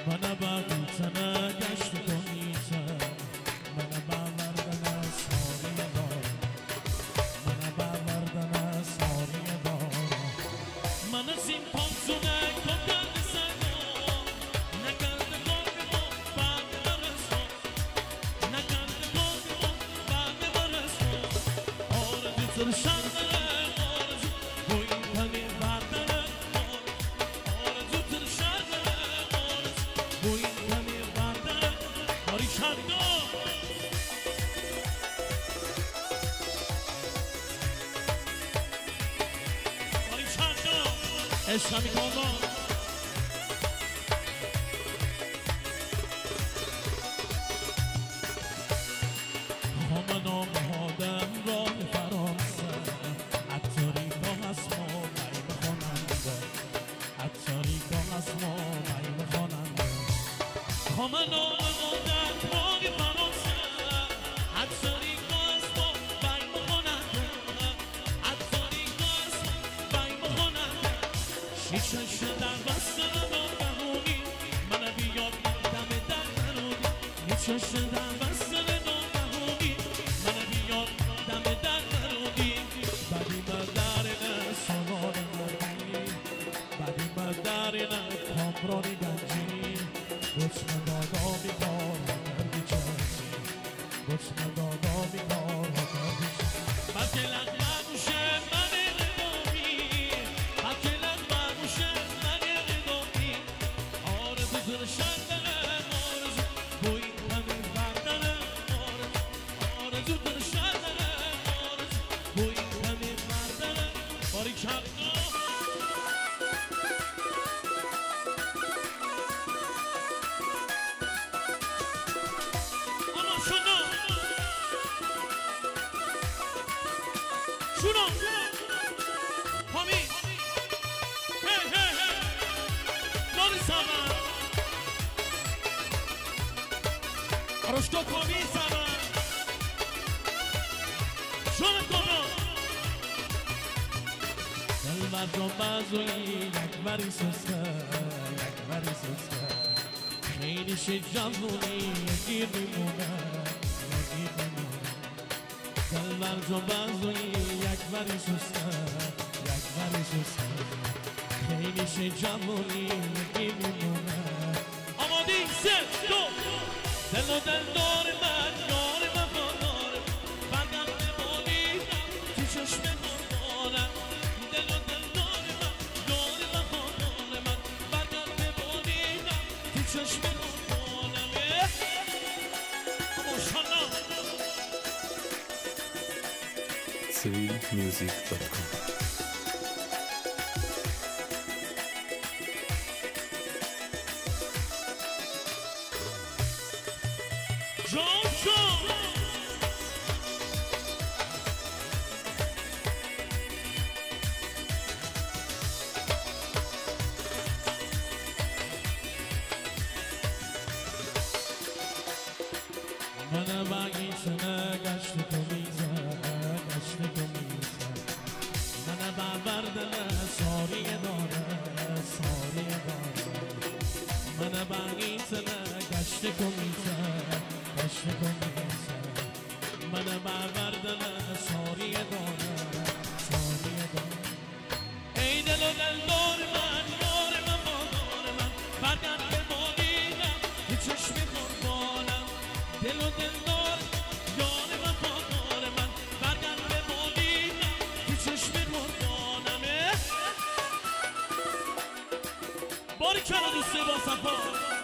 من باقیتنه گشت کنیته من باوردن ساری دار من باوردن ساری دار من سیم پانسونه کندن سگا نکرد قلب ما بعد برسون نکرد قلب ما بعد برسون آرزو ترشن داره آرزو بوی کنی بردنه آرزو ترشن داره آرزو بوی کنی بردنه باری شنگا عشق میکنم من آمادم راه فرانسه عطاری با اسما میم خواننده عطاری با اسما میم خواننده من آمادم راه فرانسه عطاری با اسما میم خواننده عطاری با اسما میم خواننده شیشه شدن بستن ناگهانی من بیاد دم در درونی شیشه شدن بستن ناگهانی من بیاد دم در درونی بدی مدارن سالار مردی بدی مدارن کامرانی گنجی بچم دادا بیکار کردی چرسی بچم دادا بیکار کردی چرسی بلکه لغمه موشه من نگاهی بلکه لغمه موشه من نگاهی آرزو ترشن داره آرزو بوی کنی بردنه آرزو ترشن داره آرزو بوی کنی بردنه باری کرده شونو همی هی هی هی ناری سامن رشتو کمی سامن شونو کنو دل مردم بازوی یک بری سسته یک بری سسته خیلی شد جمعونی یکی میمونه یکی میمونه دل مردم بازوی یک بری سسته یک بری سسته خیلی شد جمعونی یکی میمونه آمادی سه دو دل و دل دار من یار وفادار برگرد بمانیدم تو چشم قربانم دل و دل دار من یار وفادار من برگرد بمانیدم تو چشم قربانم ماشالله SevilMusic.com من باقیتنه گشت کنیزه گشت کنیزه من باوردن ساری داره ساری داره من باقیتنه گشت کنیزه گشت کنیزه من باوردن ساری داره ساری داره ای دل و دل دار من یار وفادار من برگرد بمانیدم تو چشم قربانم دل و دل دار یار وفادار من برگرد بمانیدم تو چشم قربانمه باری کنه دوسته با صفا